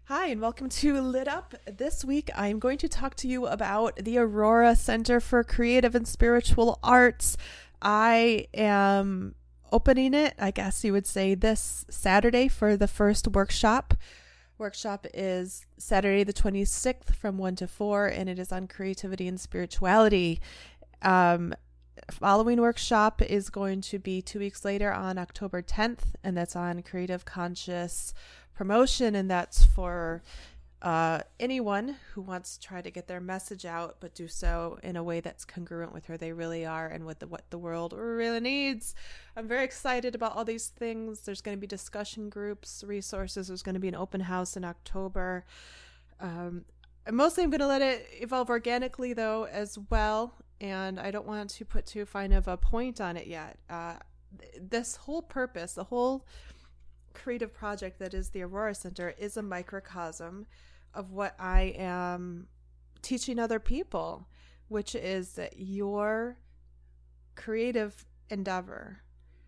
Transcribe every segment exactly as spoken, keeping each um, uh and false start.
Hi, and welcome to Lit Up. This week, I'm going to talk to you about the Aurora Center for Creative and Spiritual Arts. I am opening it, I guess you would say, this Saturday for the first workshop. Workshop is Saturday the twenty-sixth from one to four, and it is on creativity and spirituality. Um, following workshop is going to be two weeks later on October tenth, and that's on Creative Conscious Promotion, and that's for uh, anyone who wants to try to get their message out, but do so in a way that's congruent with who they really are and with the, what the world really needs. I'm very excited about all these things. There's going to be discussion groups, resources. There's going to be an open house in October. Um, mostly I'm going to let it evolve organically, though, as well, and I don't want to put too fine of a point on it yet. Uh, this whole purpose, the whole creative project that is the Aurora Center, is a microcosm of what I am teaching other people, which is that your creative endeavor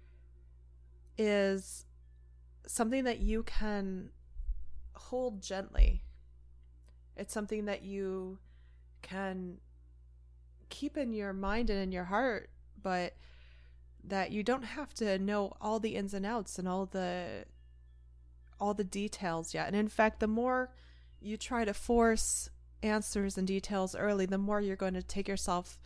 is something that you can hold gently. It's something that you can keep in your mind and in your heart, but that you don't have to know all the ins and outs and all the all the details yet. And in fact, the more you try to force answers and details early, the more you're going to take yourself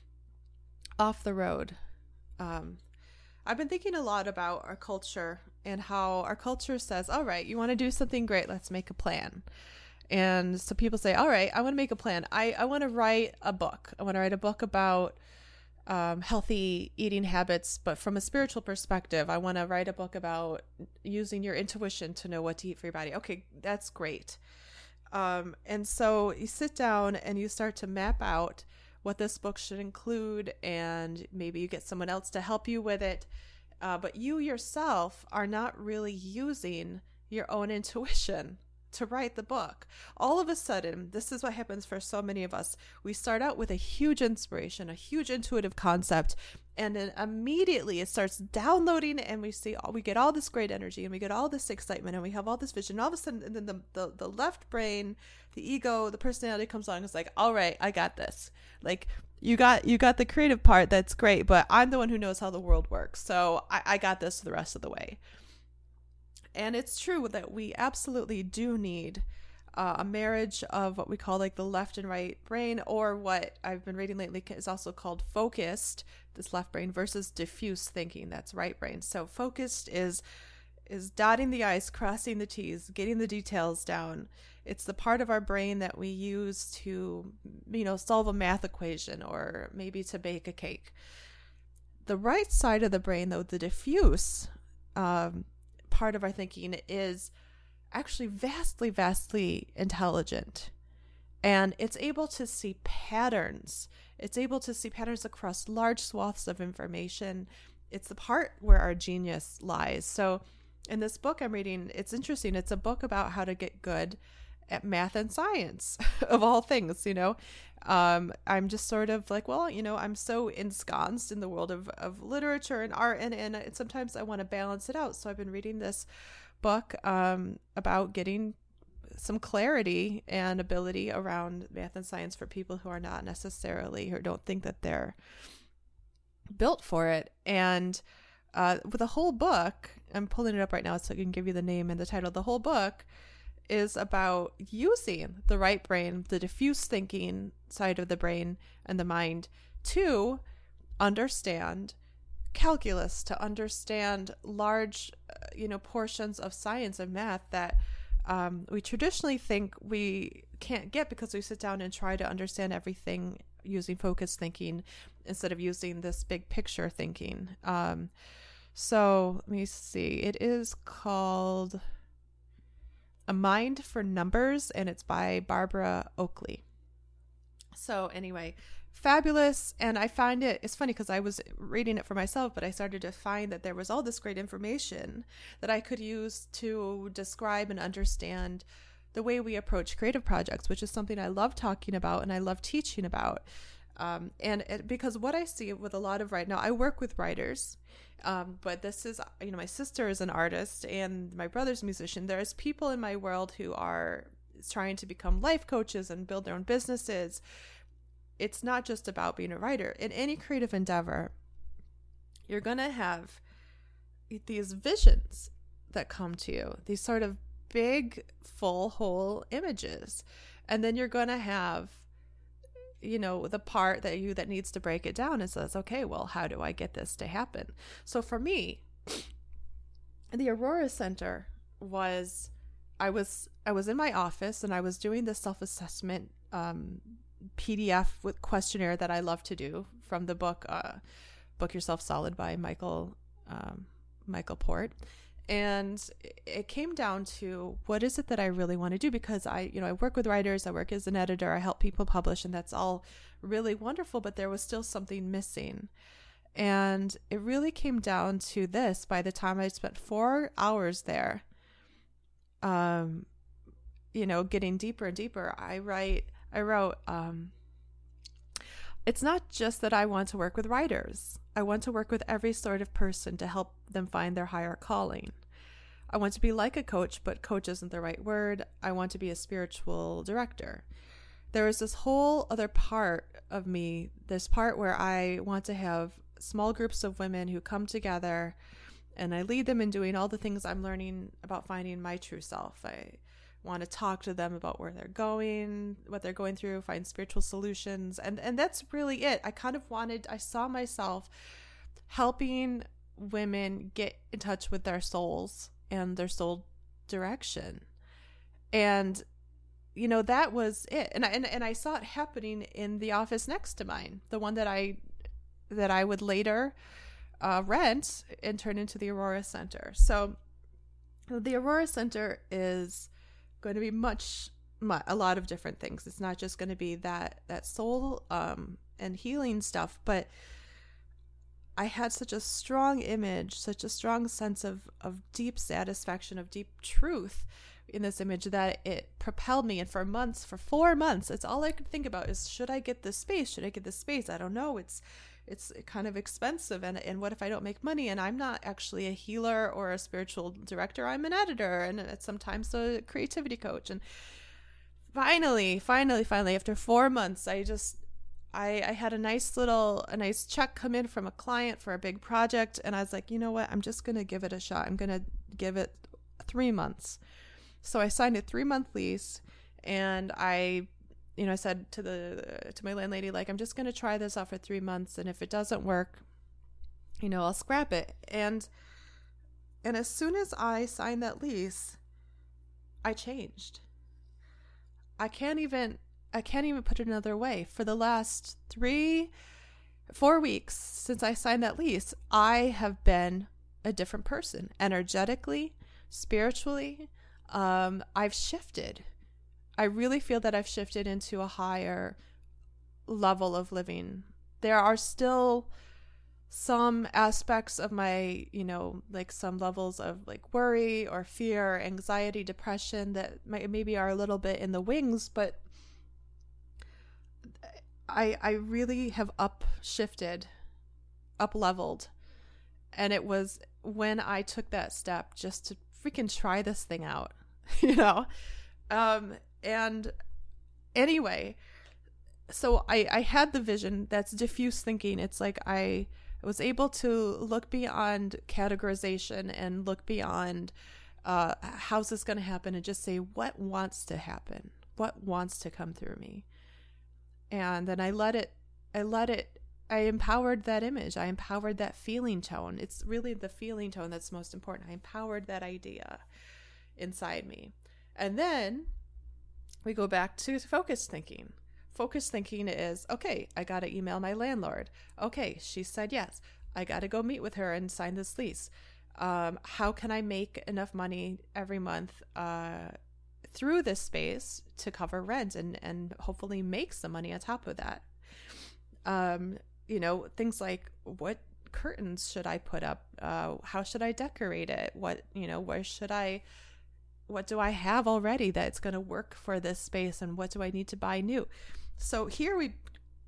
off the road. Um, I've been thinking a lot about our culture and how our culture says, all right, you want to do something great, let's make a plan. And so people say, all right, I want to make a plan. I, I want to write a book. I want to write a book about Um, healthy eating habits, but from a spiritual perspective. I want to write a book about using your intuition to know what to eat for your body. Okay, that's great. Um, and so you sit down and you start to map out what this book should include, and maybe you get someone else to help you with it. Uh, but you yourself are not really using your own intuition to write the book. All of a sudden, this is what happens for so many of us. We start out with a huge inspiration, a huge intuitive concept, and then immediately it starts downloading, and we see all, we get all this great energy, and we get all this excitement, and we have all this vision. All of a sudden, and then the, the, the left brain, the ego, the personality comes on and is like, all right, I got this. Like, you got you got the creative part, that's great, but I'm the one who knows how the world works, so I, I got this the rest of the way. And it's true that we absolutely do need uh, a marriage of what we call like the left and right brain, or what I've been reading lately is also called focused, this left brain, versus diffuse thinking, that's right brain. So focused is is dotting the I's, crossing the T's, getting the details down. It's the part of our brain that we use to, you know, solve a math equation or maybe to bake a cake. The right side of the brain, though, the diffuse um, part of our thinking, is actually vastly, vastly intelligent. And it's able to see patterns. It's able to see patterns across large swaths of information. It's the part where our genius lies. So in this book I'm reading, it's interesting. It's a book about how to get good at math and science, of all things, you know. Um, I'm just sort of like, well, you know, I'm so ensconced in the world of, of literature and art, and, and sometimes I want to balance it out. So I've been reading this book um, about getting some clarity and ability around math and science for people who are not necessarily, or don't think that they're built for it. And uh, with the whole book, I'm pulling it up right now so I can give you the name and the title. The whole book is about using the right brain, the diffuse thinking side of the brain and the mind, to understand calculus, to understand large, uh, you know, portions of science and math that um, we traditionally think we can't get because we sit down and try to understand everything using focused thinking instead of using this big picture thinking. Um, so let me see. It is called A Mind for Numbers, and it's by Barbara Oakley. So anyway, fabulous. And I find it, it's funny because I was reading it for myself, but I started to find that there was all this great information that I could use to describe and understand the way we approach creative projects, which is something I love talking about and I love teaching about. Um, and it, because what I see with a lot of right now, I work with writers, um, but this is, you know, my sister is an artist and my brother's a musician. There's people in my world who are trying to become life coaches and build their own businesses. It's not just about being a writer. In any creative endeavor, you're going to have these visions that come to you, these sort of big, full, whole images. And then you're going to have, you know, the part that you that needs to break it down and says, okay, well, how do I get this to happen? So for me, the Aurora Center was, I was, I was in my office and I was doing this self-assessment um, P D F with questionnaire that I love to do from the book, uh, Book Yourself Solid by Michael, um, Michael Port. And it came down to, what is it that I really want to do? Because I, you know, I work with writers, I work as an editor, I help people publish, and that's all really wonderful, but there was still something missing. And it really came down to this. By the time I spent four hours there, um, you know, getting deeper and deeper, I write, I wrote, um, it's not just that I want to work with writers. I want to work with every sort of person to help them find their higher calling. I want to be like a coach, but coach isn't the right word. I want to be a spiritual director. There is this whole other part of me, this part where I want to have small groups of women who come together and I lead them in doing all the things I'm learning about finding my true self. I want to talk to them about where they're going, what they're going through, find spiritual solutions. And, and that's really it. I kind of wanted, I saw myself helping women get in touch with their souls and their soul direction. And, you know, that was it. And I, and, and I saw it happening in the office next to mine, the one that I, that I would later uh, rent and turn into the Aurora Center. So the Aurora Center is going to be much, much, a lot of different things. It's not just going to be that, that soul um, and healing stuff, but I had such a strong image, such a strong sense of, of deep satisfaction, of deep truth in this image that it propelled me. And for months, for four months, it's all I could think about is, should I get this space? Should I get this space? I don't know. It's, it's kind of expensive. And, and what if I don't make money? And I'm not actually a healer or a spiritual director. I'm an editor and sometimes a creativity coach. And finally, finally, finally, after four months, I just, I, I had a nice little, a nice check come in from a client for a big project. And I was like, you know what? I'm just going to give it a shot. I'm going to give it three months. So I signed a three month lease and I, you know, I said to the, to my landlady, like, I'm just going to try this out for three months. And if it doesn't work, you know, I'll scrap it. And, and as soon as I signed that lease, I changed. I can't even, I can't even put it another way. For the last three, four weeks since I signed that lease, I have been a different person, energetically, spiritually. Um, I've shifted. I really feel that I've shifted into a higher level of living. There are still some aspects of my, you know, like some levels of like worry or fear, anxiety, depression that might, maybe are a little bit in the wings, but I I really have up shifted, up leveled. And it was when I took that step just to freaking try this thing out, you know? Um, and anyway, so I, I had the vision that's diffuse thinking. It's like I was able to look beyond categorization and look beyond uh, how's this going to happen and just say, what wants to happen? What wants to come through me? And then I let it, I let it, I empowered that image. I empowered that feeling tone. It's really the feeling tone that's most important. I empowered that idea inside me. And then we go back to focused thinking. Focused thinking is, okay, I got to email my landlord. Okay, she said yes. I got to go meet with her and sign this lease. Um, how can I make enough money every month uh, through this space to cover rent and, and hopefully make some money on top of that? Um, you know, things like what curtains should I put up? Uh, how should I decorate it? What, you know, where should I, what do I have already that's going to work for this space? And what do I need to buy new? So here we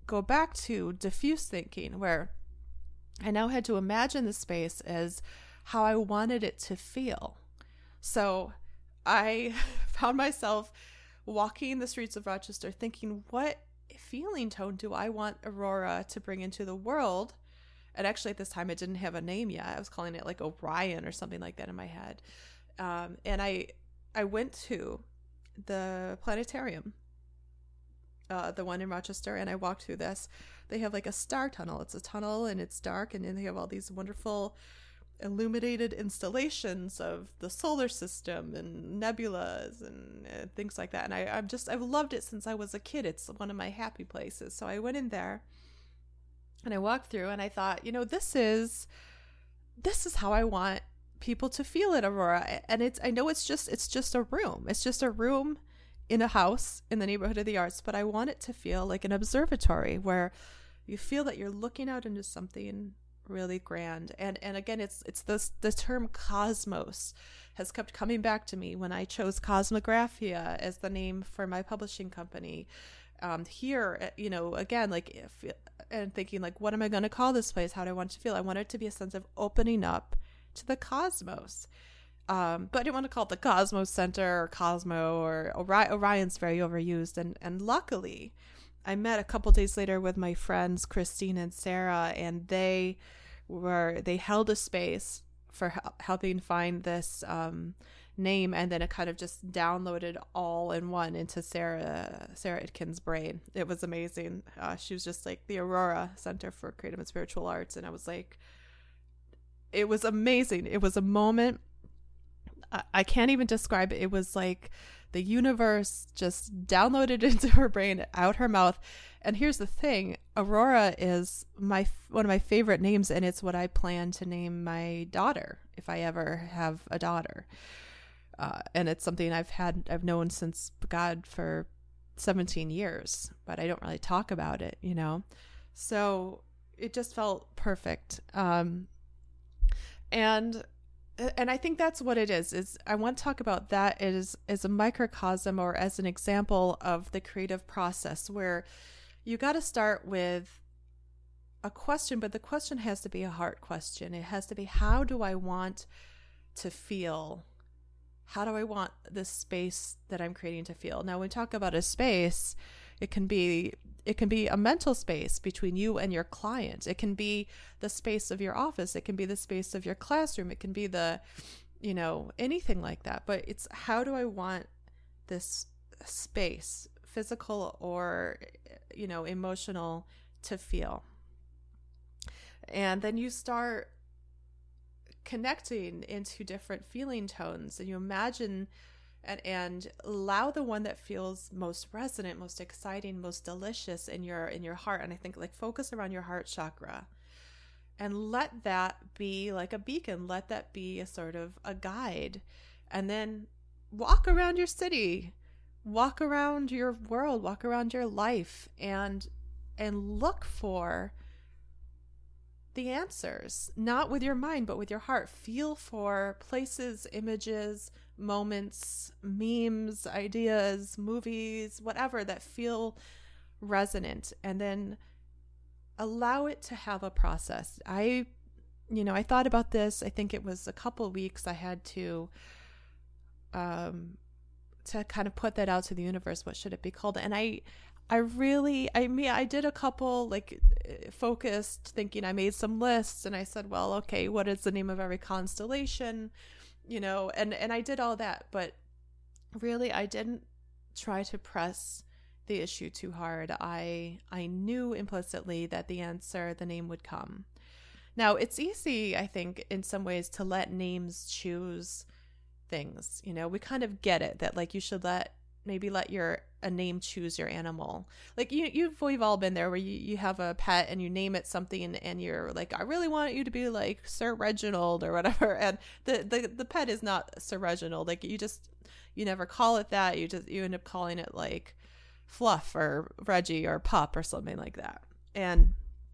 go back to diffuse thinking, where I now had to imagine the space as how I wanted it to feel. So I found myself walking the streets of Rochester thinking, what feeling tone do I want Aurora to bring into the world? And actually at this time it didn't have a name yet. I was calling it like Orion or something like that in my head. Um, and I I went to the planetarium, uh, the one in Rochester, and I walked through this. They have like a star tunnel. It's a tunnel and it's dark, and then they have all these wonderful illuminated installations of the solar system and nebulas and uh, things like that. And I, I've just, I've loved it since I was a kid. It's one of my happy places. So I went in there and I walked through and I thought, you know, this is, this is how I want people to feel at Aurora. And it's, I know it's just, it's just a room. It's just a room in a house in the neighborhood of the arts, but I want it to feel like an observatory where you feel that you're looking out into something really grand. And and again, it's it's this the term cosmos has kept coming back to me when I chose Cosmographia as the name for my publishing company. Um, here, you know, again, like if and thinking like, what am I going to call this place? How do I want it to feel? I want it to be a sense of opening up to the cosmos. Um, but I didn't want to call it the Cosmos Center or Cosmo or Ori- Orion's very overused. And and luckily, I met a couple days later with my friends Christine and Sarah, and they were they held a space for hel- helping find this um, name, and then it kind of just downloaded all in one into Sarah Sarah Itkin's brain. It was amazing. Uh, she was just like the Aurora Center for Creative and Spiritual Arts, and I was like, it was amazing. It was a moment. I, I can't even describe it. It was like the universe just downloaded into her brain, out her mouth. And here's the thing, Aurora is my one of my favorite names, and it's what I plan to name my daughter if I ever have a daughter. Uh, and it's something I've had, I've known since God for seventeen years, but I don't really talk about it, you know? So it just felt perfect. Um, and And I think that's what it is, is I want to talk about that as, as a microcosm or as an example of the creative process, where you got to start with a question, but the question has to be a heart question. It has to be, how do I want to feel? How do I want this space that I'm creating to feel? Now, when we talk about a space, it can be It can be a mental space between you and your client. It can be the space of your office. It can be the space of your classroom. It can be the, you know, anything like that. But it's, how do I want this space, physical or, you know, emotional, to feel? And then you start connecting into different feeling tones, and you imagine And, and allow the one that feels most resonant, most exciting, most delicious in your in your heart. And I think like focus around your heart chakra and let that be like a beacon. Let that be a sort of a guide. And then walk around your city, walk around your world, walk around your life, and and look for the answers, not with your mind, but with your heart. Feel for places, images, moments, memes, ideas, movies, whatever that feel resonant, and then allow it to have a process. I, you know, I thought about this. I think it was a couple weeks I had to, um, to kind of put that out to the universe. What should it be called? And I, I really, I mean, I did a couple like focused thinking. I made some lists and I said, well, okay, what is the name of every constellation? You know, and, and I did all that, but really I didn't try to press the issue too hard. I, I knew implicitly that the answer, the name would come. Now it's easy, I think, in some ways to let names choose things. You know, we kind of get it that like you should let, maybe let your, a name choose your animal. Like you, you've, we've all been there where you, you have a pet and you name it something and you're like, I really want you to be like Sir Reginald or whatever. And the, the, the pet is not Sir Reginald. Like you just, you never call it that. You just, you end up calling it like Fluff or Reggie or Pup or something like that. And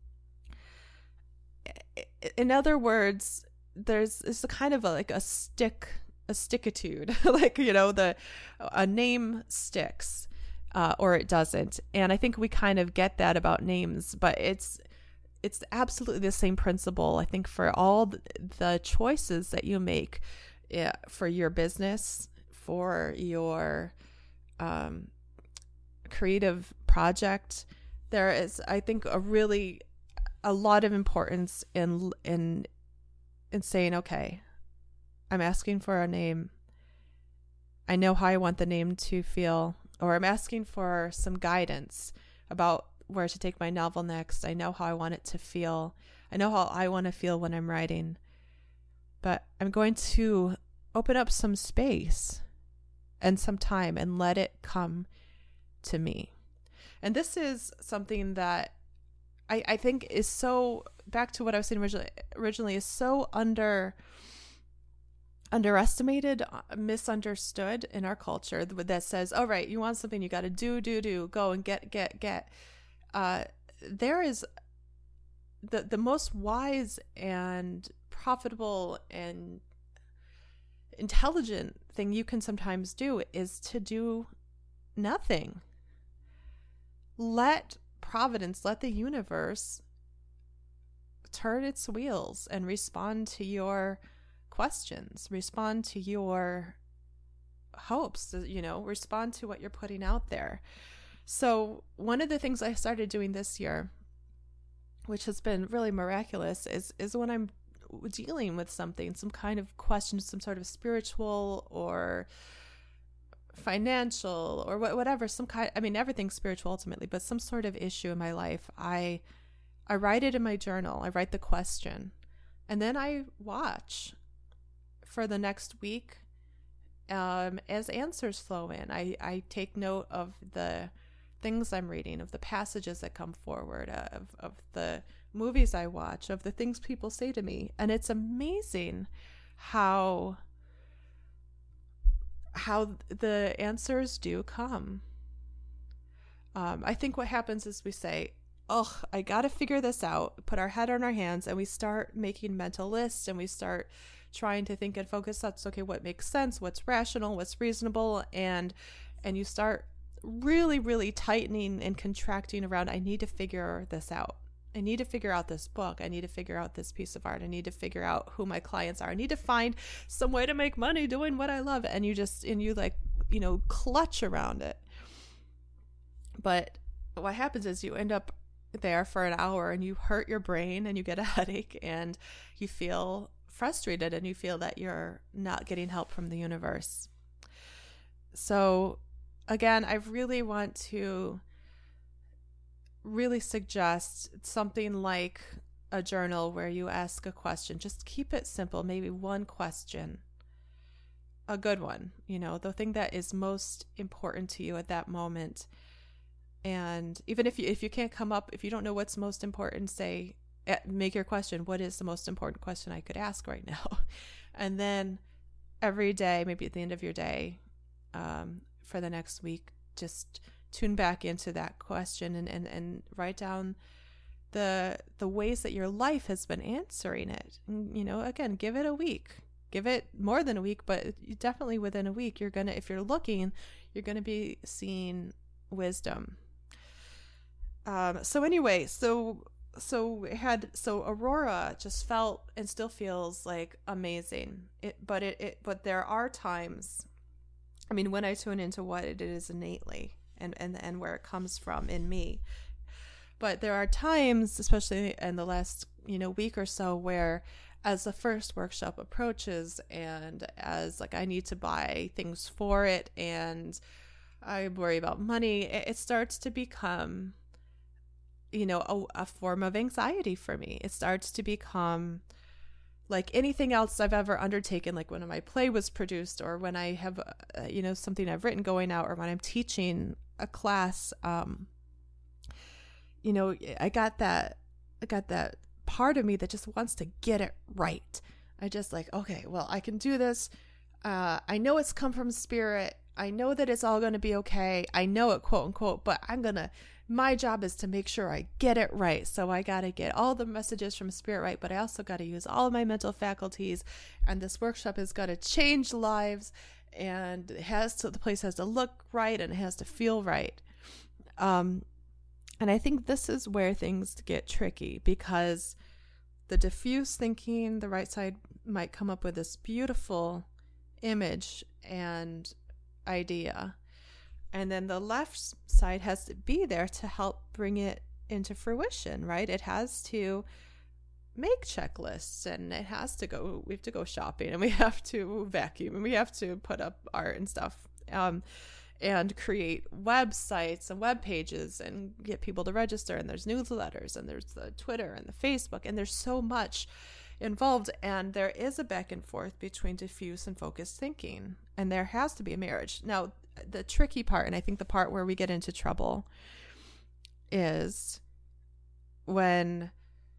in other words, there's, it's a kind of a, like a stick, a stickitude, like, you know, the, a name sticks. uh, or it doesn't. And I think we kind of get that about names, but it's it's absolutely the same principle, I think, for all the choices that you make, yeah, for your business, for your um, creative project. There is, I think, a really a lot of importance in in in saying, okay, I'm asking for a name. I know how I want the name to feel, or I'm asking for some guidance about where to take my novel next. I know how I want it to feel. I know how I want to feel when I'm writing. But I'm going to open up some space and some time and let it come to me. And this is something that I, I think is so, back to what I was saying originally, originally is so under underestimated, misunderstood in our culture, that says, all right, you want something, you got to do, do, do, go and get, get, get. Uh, there is the, the most wise and profitable and intelligent thing you can sometimes do is to do nothing. Let Providence, let the universe turn its wheels and respond to your questions, respond to your hopes, you know, respond to what you're putting out there. So one of the things I started doing this year, which has been really miraculous, is is when I'm dealing with something, some kind of question, some sort of spiritual or financial or whatever, some kind, I mean, everything's spiritual ultimately, but some sort of issue in my life, I I write it in my journal. I write the question, and then I watch for the next week um, as answers flow in. I, I take note of the things I'm reading, of the passages that come forward, of, of the movies I watch, of the things people say to me. And it's amazing how how the answers do come. Um, I think what happens is we say, oh, I got to figure this out, put our head on our hands, and we start making mental lists, and we start trying to think and focus. That's okay, what makes sense, what's rational, what's reasonable, and and you start really, really tightening and contracting around, I need to figure this out. I need to figure out this book. I need to figure out this piece of art. I need to figure out who my clients are. I need to find some way to make money doing what I love. And you just, and you like, you know, clutch around it. But what happens is you end up there for an hour and you hurt your brain and you get a headache and you feel frustrated and you feel that you're not getting help from the universe. So again, I really want to really suggest something like a journal where you ask a question. Just keep it simple, maybe one question, a good one, you know, the thing that is most important to you at that moment. And even if you if you can't come up, if you don't know what's most important, say, make your question, what is the most important question I could ask right now? And then every day, maybe at the end of your day, um, for the next week, just tune back into that question and, and, and write down the the ways that your life has been answering it. And, you know, again, give it a week. Give it more than a week, but definitely within a week, you're going to, if you're looking, you're going to be seeing wisdom. Um, so anyway, so so it had so Aurora just felt and still feels like amazing. It, but it, it but there are times, I mean, when I tune into what it is innately and and and where it comes from in me. But there are times, especially in the last, you know, week or so, where as the first workshop approaches and as like I need to buy things for it and I worry about money, it, it starts to become, you know, a, a form of anxiety for me. It starts to become like anything else I've ever undertaken, like when my play was produced or when I have, uh, you know, something I've written going out or when I'm teaching a class. Um, you know, I got that, I got that part of me that just wants to get it right. I just like, okay, well, I can do this. Uh, I know it's come from spirit. I know that it's all going to be okay. I know it, quote unquote, but I'm going to, my job is to make sure I get it right. So I got to get all the messages from spirit right, but I also got to use all of my mental faculties. And this workshop has got to change lives. and it has to, the place has to look right and it has to feel right. Um, and I think this is where things get tricky, because the diffuse thinking, the right side might come up with this beautiful image and idea, and then the left side has to be there to help bring it into fruition, right? It has to make checklists, and it has to go, we have to go shopping, and we have to vacuum, and we have to put up art and stuff, um, and create websites and web pages and get people to register. And there's newsletters, and there's the Twitter and the Facebook, and there's so much involved. And there is a back and forth between diffuse and focused thinking, and there has to be a marriage. Now, the tricky part, and I think the part where we get into trouble, is when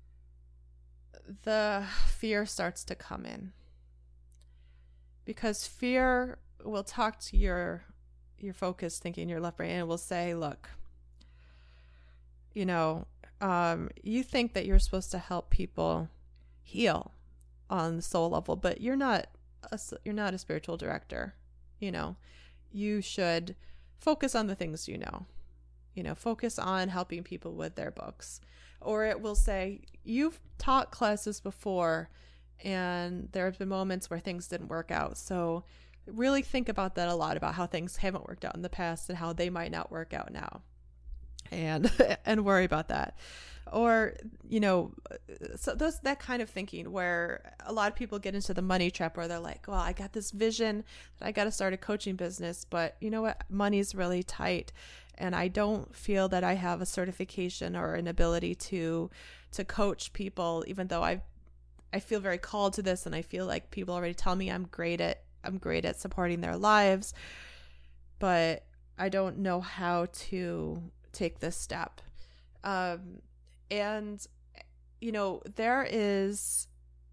the fear starts to come in, because fear will talk to your your focused thinking, your left brain, and will say, look, you know, um, you think that you're supposed to help people heal on the soul level, but you're not a, you're not a spiritual director. You know, you should focus on the things you know, you know, focus on helping people with their books. Or it will say, you've taught classes before and there have been moments where things didn't work out. So really think about that a lot, about how things haven't worked out in the past and how they might not work out now, and and worry about that. Or, you know, so those, that kind of thinking, where a lot of people get into the money trap, where they're like, well, I got this vision that I got to start a coaching business, but you know what, money's really tight, and I don't feel that I have a certification or an ability to to coach people, even though I I feel very called to this, and I feel like people already tell me I'm great at I'm great at supporting their lives, but I don't know how to take this step. Um, and, you know, there is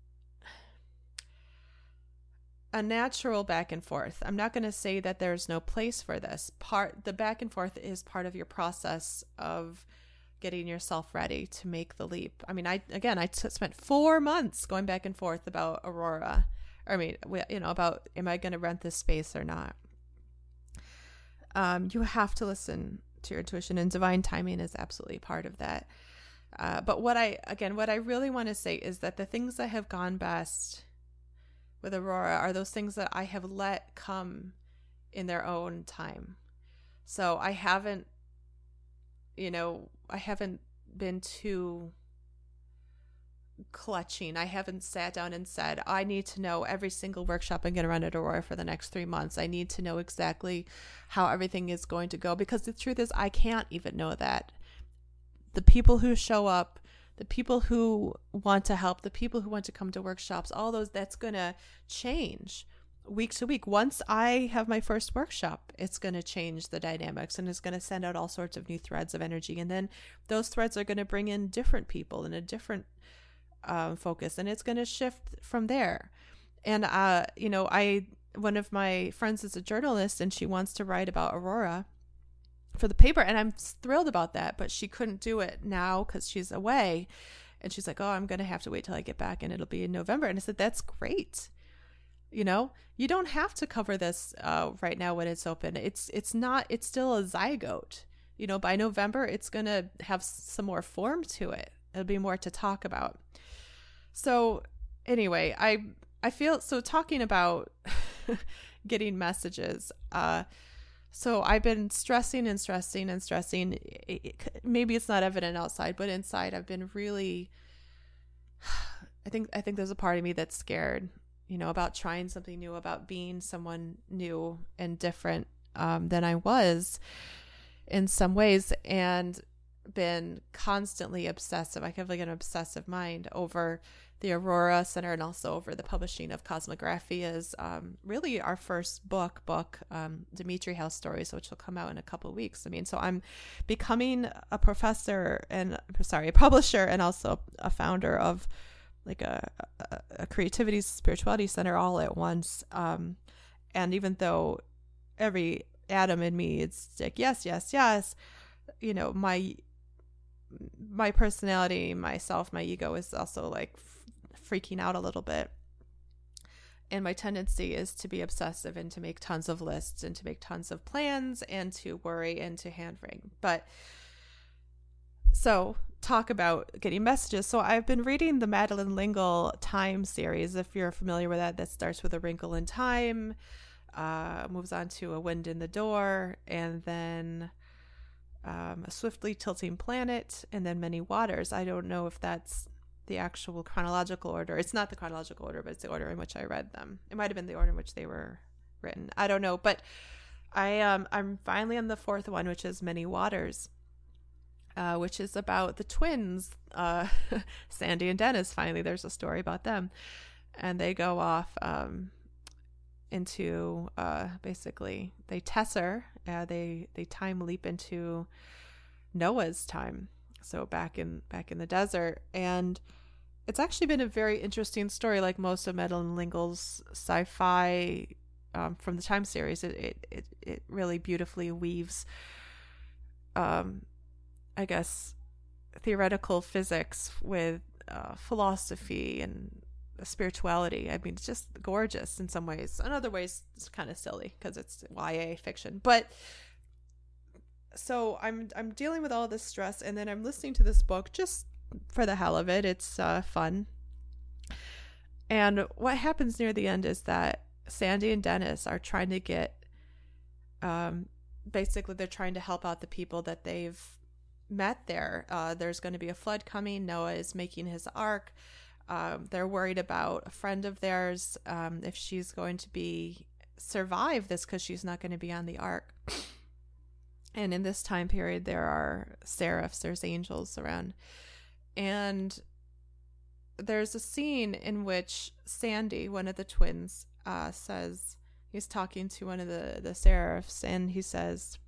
a natural back and forth. I'm not going to say that there's no place for this. Part, the back and forth is part of your process of getting yourself ready to make the leap. I mean, I, again, I t- spent four months going back and forth about Aurora. I mean, you know, about, am I going to rent this space or not? Um, you have to listen to your intuition, and divine timing is absolutely part of that. Uh, but what I, again, what I really want to say is that the things that have gone best with Aurora are those things that I have let come in their own time. So I haven't, you know, I haven't been too clutching. I haven't sat down and said, I need to know every single workshop I'm going to run at Aurora for the next three months. I need to know exactly how everything is going to go, because the truth is I can't even know that. The people who show up, the people who want to help, the people who want to come to workshops, all those, that's going to change week to week. Once I have my first workshop, it's going to change the dynamics, and it's going to send out all sorts of new threads of energy. And then those threads are going to bring in different people and a different um, focus, and it's going to shift from there. And, uh, you know, I, one of my friends is a journalist, and she wants to write about Aurora for the paper, and I'm thrilled about that, but she couldn't do it now because she's away. And she's like, oh, I'm going to have to wait till I get back, and it'll be in November. And I said, that's great. You know, you don't have to cover this uh, right now when it's open. It's, it's not, it's still a zygote. You know, by November, it's going to have some more form to it. It'll be more to talk about. So anyway, I, I feel, so talking about getting messages, uh, so I've been stressing and stressing and stressing. It, it, maybe it's not evident outside, but inside I've been really, I think, I think there's a part of me that's scared, you know, about trying something new, about being someone new and different um, than I was in some ways, and been constantly obsessive. I have like an obsessive mind over the Aurora Center, and also over the publishing of Cosmographia's, um, really our first book, book, um, Dimitri House Stories, which will come out in a couple of weeks. I mean, so I'm becoming a professor and, sorry, a publisher, and also a founder of like a, a, a creativity spirituality center all at once. Um, and even though every atom in me is like, yes, yes, yes, you know, my, my personality, myself, my ego is also like freaking out a little bit. And my tendency is to be obsessive and to make tons of lists and to make tons of plans and to worry and to hand wring. But so talk about getting messages. So I've been reading the Madeleine L'Engle Time series. If you're familiar with that, that starts with A Wrinkle in Time, uh, moves on to A Wind in the Door, and then um, A Swiftly Tilting Planet, and then Many Waters. I don't know if that's the actual chronological order. It's not the chronological order, but it's the order in which I read them. It might have been the order in which they were written. I don't know, but I um I'm finally on the fourth one, which is Many Waters, uh, which is about the twins, uh, Sandy and Dennis. Finally, there's a story about them, and they go off um into uh basically they tesser, uh, they they time leap into Noah's time, so back in back in the desert. And it's actually been a very interesting story, like most of Madeleine L'Engle's sci-fi um, from the Time series. It, it it it really beautifully weaves, um, I guess, theoretical physics with uh, philosophy and spirituality. I mean, it's just gorgeous in some ways. In other ways, it's kind of silly because it's Y A fiction. But so I'm I'm dealing with all this stress, and then I'm listening to this book just for the hell of it. It's uh, fun. And what happens near the end is that Sandy and Dennis are trying to get, um, basically they're trying to help out the people that they've met there. Uh, there's going to be a flood coming. Noah is making his ark. Um, they're worried about a friend of theirs, um, if she's going to be survive this because she's not going to be on the ark. And in this time period, there are seraphs, there's angels around. And there's a scene in which Sandy, one of the twins, uh, says, he's talking to one of the, the seraphs, and he says,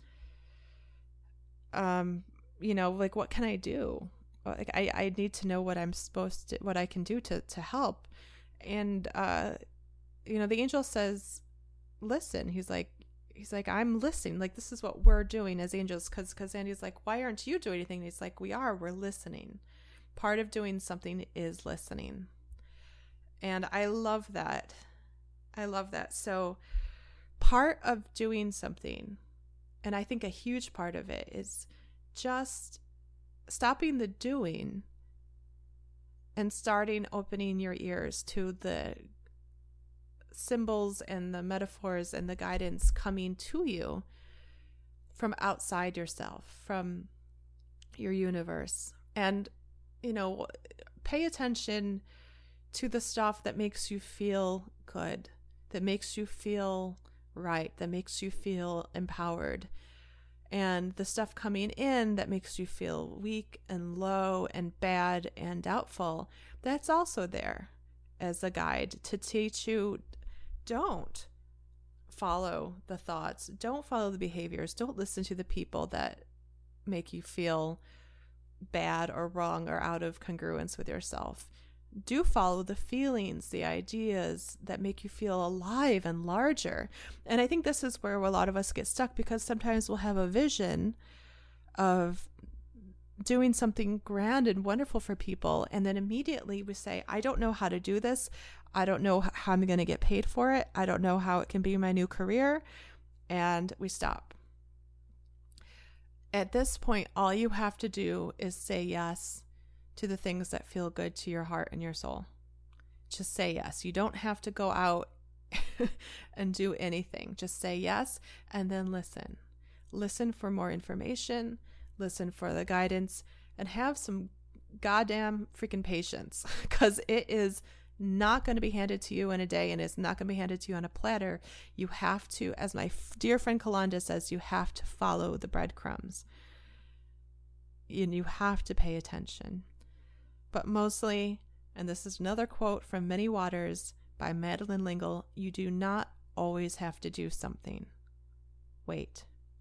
um, you know, like, what can I do? Like, I, I need to know what I'm supposed to, what I can do to, to help. And, uh, you know, the angel says, listen. He's like, he's like, I'm listening. Like, this is what we're doing as angels. Cause, cause Andy's like, why aren't you doing anything? And he's like, we are, we're listening. Part of doing something is listening. And I love that. I love that. So part of doing something, and I think a huge part of it, is just stopping the doing and starting opening your ears to the symbols and the metaphors and the guidance coming to you from outside yourself, from your universe. And, you know, pay attention to the stuff that makes you feel good, that makes you feel right, that makes you feel empowered. And the stuff coming in that makes you feel weak and low and bad and doubtful, that's also there as a guide to teach you, don't follow the thoughts, don't follow the behaviors, don't listen to the people that make you feel bad or wrong or out of congruence with yourself. Do follow the feelings, the ideas that make you feel alive and larger. And I think this is where a lot of us get stuck, because sometimes we'll have a vision of doing something grand and wonderful for people, and then immediately we say, I don't know how to do this. I don't know how I'm going to get paid for it. I don't know how it can be my new career. And we stop. At this point, all you have to do is say yes to the things that feel good to your heart and your soul. Just say yes. You don't have to go out and do anything. Just say yes, and then listen. Listen for more information, listen for the guidance, and have some goddamn freaking patience, because it is not going to be handed to you in a day, and it's not going to be handed to you on a platter. You have to, as my dear friend Kalanda says, you have to follow the breadcrumbs. And you have to pay attention. But mostly, and this is another quote from Many Waters by Madeleine L'Engle, you do not always have to do something. Wait.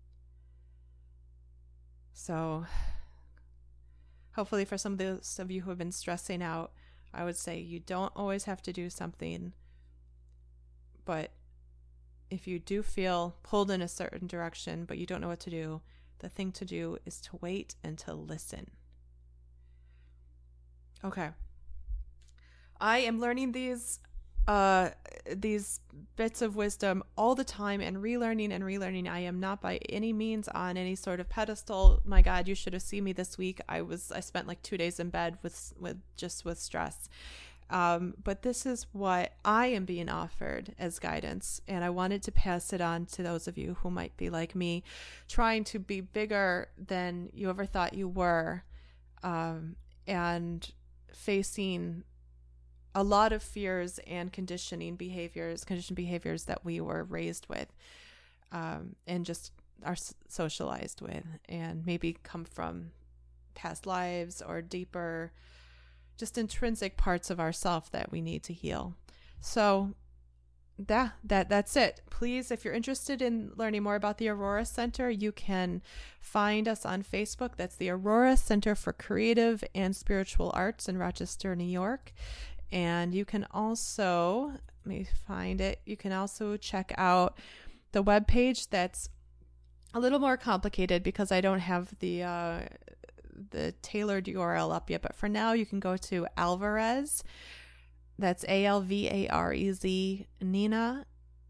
So hopefully for some of those of you who have been stressing out, I would say you don't always have to do something. But if you do feel pulled in a certain direction, but you don't know what to do, the thing to do is to wait and to listen. Okay. I am learning these uh, these bits of wisdom all the time and relearning and relearning. I am not by any means on any sort of pedestal. My God, you should have seen me this week. I was, I spent like two days in bed with, with just with stress. Um, but this is what I am being offered as guidance. And I wanted to pass it on to those of you who might be like me, trying to be bigger than you ever thought you were, um, and facing a lot of fears and conditioning behaviors, conditioned behaviors that we were raised with, um, and just are socialized with, and maybe come from past lives or deeper, just intrinsic parts of ourself that we need to heal. So that, that, that's it. Please, if you're interested in learning more about the Aurora Center, you can find us on Facebook. That's the Aurora Center for Creative and Spiritual Arts in Rochester, New York. And you can also, let me find it, you can also check out the webpage that's a little more complicated because I don't have the uh, the tailored U R L up yet. But for now, you can go to Alvarez, that's A L V A R E Z, Nina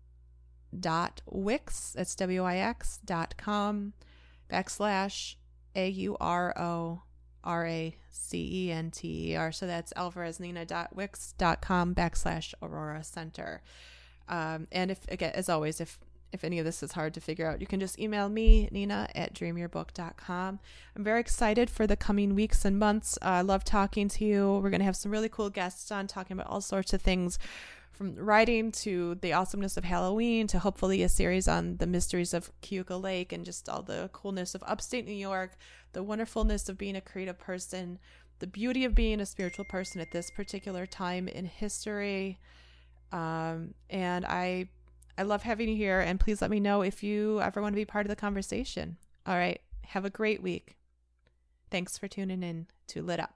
dot Wix, that's W I X dot com, backslash A U R O R A C E N T E R. So that's alvareznina dot wix dot com backslash Aurora Center. Um, and if, again, as always, if, if any of this is hard to figure out, you can just email me, Nina at dream your book dot com. I'm very excited for the coming weeks and months. Uh, I love talking to you. We're going to have some really cool guests on talking about all sorts of things, from writing to the awesomeness of Halloween to hopefully a series on the mysteries of Cayuga Lake and just all the coolness of upstate New York, the wonderfulness of being a creative person, the beauty of being a spiritual person at this particular time in history. Um, and I, I love having you here, and please let me know if you ever want to be part of the conversation. All right. Have a great week. Thanks for tuning in to Lit Up.